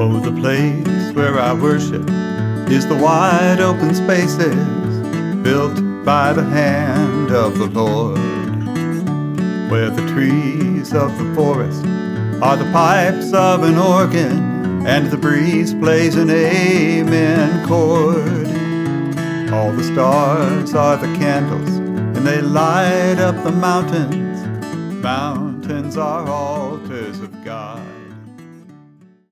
Oh, the place where I worship is the wide open spaces built by the hand of the Lord, where the trees of the forest are the pipes of an organ, and the breeze plays an amen chord. All the stars are the candles, and they light up the mountains. Mountains are altars of God.